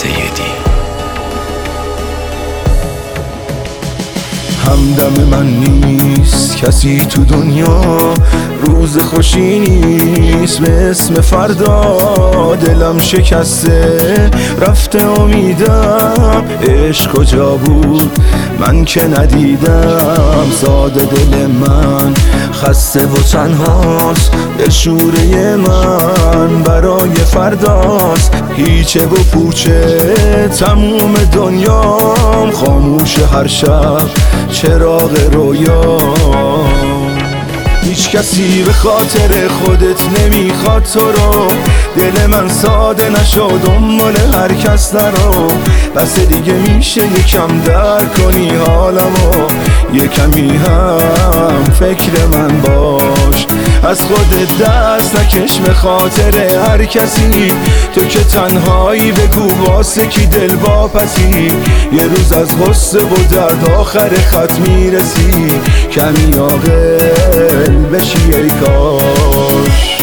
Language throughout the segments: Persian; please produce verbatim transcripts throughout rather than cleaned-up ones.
سیدی. همدم من نیست کسی تو دنیا، روز خوشی نیست به اسم فردا. دلم شکسته رفته امیدم، عشق کجا بود من که ندیدم. ساده دل من خسته و تنهاست، دلشوره من برای فرداست. هیچه و پوچه تموم دنیام، خاموش هر شب چراغ رویا. هیچ کسی به خاطر خودت نمیخواد تو رو، دل من ساده نشد دنبال هر کس نرو. بس دیگه میشه یکم در کنی حالمو، یکمی هم فکر من باش. از خودت دست نکش به خاطر هر کسی، تو که تنهایی بگو واسه کی دل واپسی. یه روز از غصه و درد آخر خط میرسی، کمی عاقل بشی ای کاش.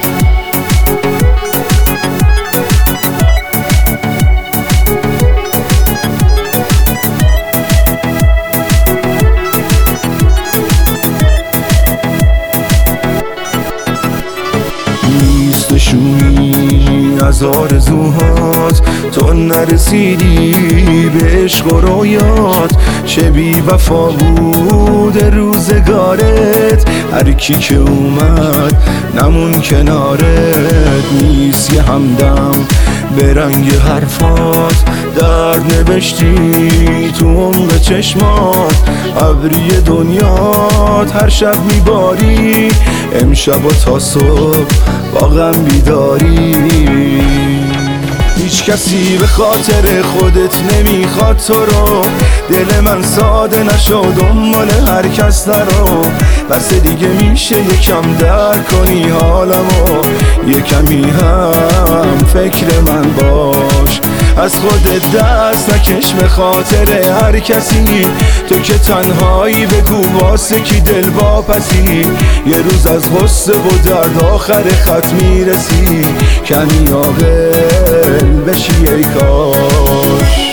نشونی از آرزوهات، تو نرسیدی به عشق و رویات. چه بی وفا بود روزگارت، هر کی که اومد نمون کنارت. نیست یه همدم به رنگ حرفات، درد نوشتی تو عمق چشمات. ابری دنیات هر شب میباری، امشب و تا صبح با غم بیداری. هیچ کسی به خاطر خودت نمیخواد تو رو، دل من ساده نشد دنبال هر کس نرو. بس دیگه میشه یکم در کنی حالمو، یکمی هم فکر من باش. از خودت دست نکش به خاطر هر کسی، تو که تنهایی بگو واسه کی دل واپسی. یه روز از غصه و درد آخر خط میرسی، کمی عاقل بشی ای کاش.